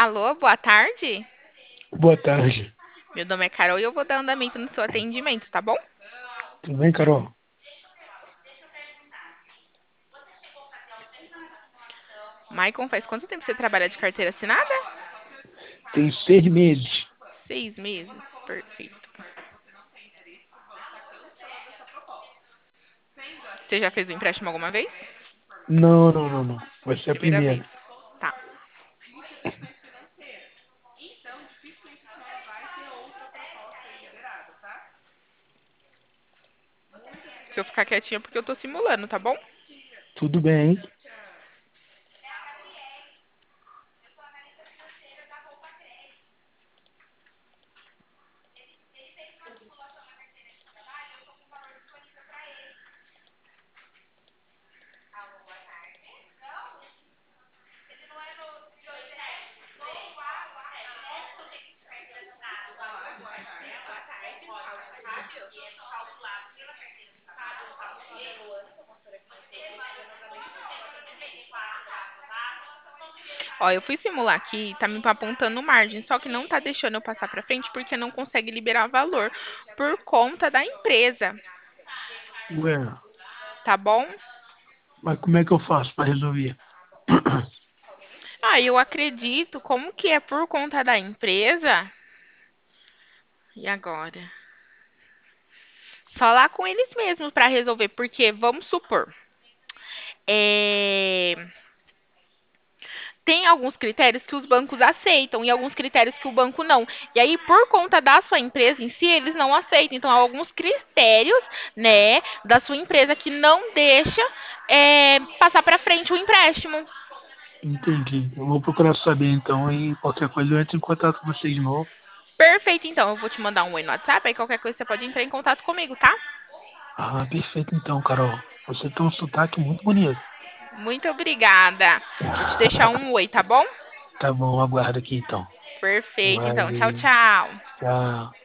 Alô, boa tarde. Boa tarde. Meu nome é Carol e eu vou dar andamento no seu atendimento, tá bom? Tudo bem, Carol? Maicon, faz quanto tempo você trabalha de carteira assinada? Tem 6 meses. 6 meses, perfeito. Você já fez o empréstimo alguma vez? Não, não, não, não. Vai ser a Primeira primeira. vez. Tá. Se eu ficar quietinha é porque eu tô simulando, tá bom? Tudo bem. Ó, eu fui simular aqui, tá me apontando margem, só que não tá deixando eu passar pra frente porque não consegue liberar valor por conta da empresa, Ué, tá bom? mas como é que eu faço para resolver? Ah, eu acredito, como que é por conta da empresa? E agora? Só lá com eles mesmos para resolver, porque vamos supor, é, tem alguns critérios que os bancos aceitam e alguns critérios que o banco não. E aí, por conta da sua empresa em si, eles não aceitam. Então, há alguns critérios, né, da sua empresa que não deixa passar para frente o empréstimo. Entendi. Eu vou procurar saber então e qualquer coisa eu entro em contato com vocês de novo. Perfeito, então. Eu vou te mandar um oi no WhatsApp, aí qualquer coisa você pode entrar em contato comigo, tá? Ah, perfeito então, Carol. Você tem um sotaque muito bonito. Muito obrigada. Vou te deixar um oi, tá bom? Tá bom, aguardo aqui então. Perfeito, então. Tchau, Valeu. tchau. Tchau.